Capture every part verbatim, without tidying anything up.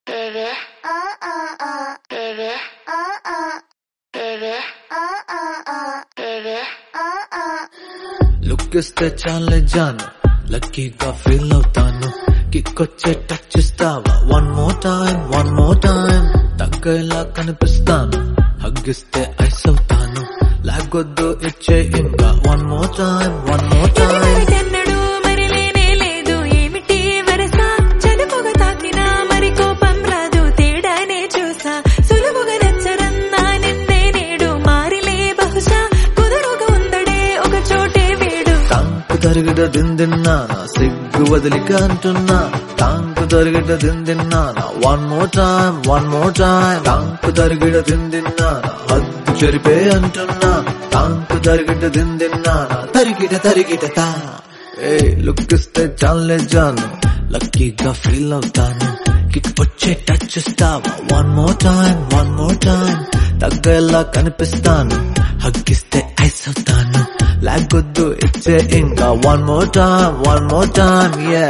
baby, uh uh uh, baby, uh uh, baby, uh uh uh, baby, uh uh. లుక్కిస్తే చాలే జాను లక్కీగా feel అవుతాను కిక్కొచ్చే touch ఇస్తావా one more time one more time తగ్గేలా కనిపిస్తాను హగ్గిస్తే ఐస్ అవుతాను లాగొద్దు ఇచ్చే ఇంకా one more time one more time తరిగిట దిందిన్నానా సిగ్గు వదిలిక అంటున్నా టాంకు తరిగిట దిందిన్నానా one more time one more time టాంకు తరిగిట దిందిన్నానా హద్దు చెరిపే అంటున్నా టాంకు తరిగిట దిందిన్నానా తరిగిట తరిగిట తా ఏ లుక్కిస్తే చాలే జాను లక్కీగా ఫీల్ అవుతాను కిక్ వచ్చే టచ్ ఇస్తావా one more time one more time తగ్గేలా కనిపిస్తాను హగ్గిస్తే ఐస్ అవుతాను లాగొద్దు ఇచ్చే ఇంకా one more time one more time యా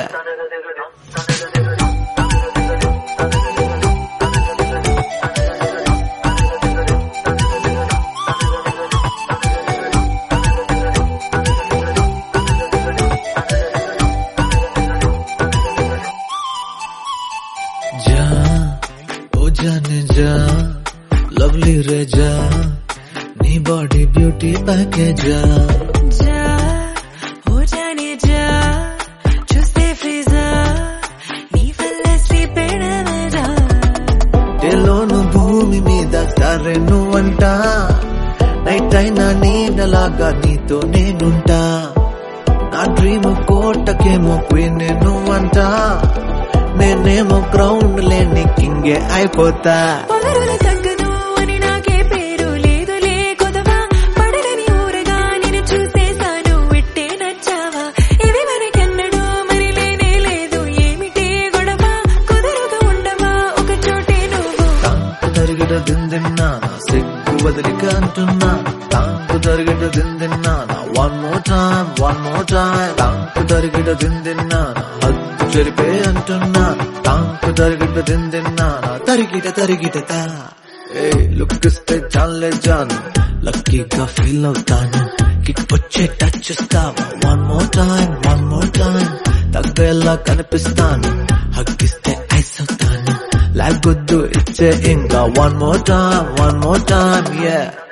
जा ओ जाने जा लवली रे जा नी बॉडी ब्यूटी पैकेज जा जा ओ जाने जा చూస్తే ఫ్రీజా నీ ఫెల్లస్లీ పెడమరా తెలోను భూమి మీద సరే నువ్వంట నైట్ అయినా నీడలాగా నీతో నేనుంటా నా డ్రీమ్ కోటకేమో క్వీన్ నువ్వంట నేనేమో గ్రౌండ్ లేని కింగే అయిపోతా పగరుల తగ్గదు అని నాకే పేరు లేదులే కొదవా పడలని ఊరగా నేను చూసేసాను విట్టే నచ్చావా ఇవి మనకెన్నడూ మరి లేనే లేదు ఏమిటే గొడవ కుదురుగా ఉండవా ఒక చోటే నువ్వు తాంకు తరిగిట దిందిన్నానా సిగ్గు వదిలిక అంటున్నా తాంకు తరిగిట దిందిన్నానా one more time one more time తాంకు తరిగిట దిందిన్నానా హద్దు చెరిపే అంటున్నా తాంకు తరిగిట దిందిన్నానా తరిగిట తరిగిట తా ఏ లుక్కిస్తే చాలే జాను లక్కీగా ఫీల్ అవుతాను కిక్ వచ్చే టచ్ ఇస్తావా one more time one more time తగ్గేలా కనిపిస్తాను హగ్గిస్తే ఐస్ అవుతాను లాగొద్దు ఇచ్చే ఇంకా one more time one more time yeah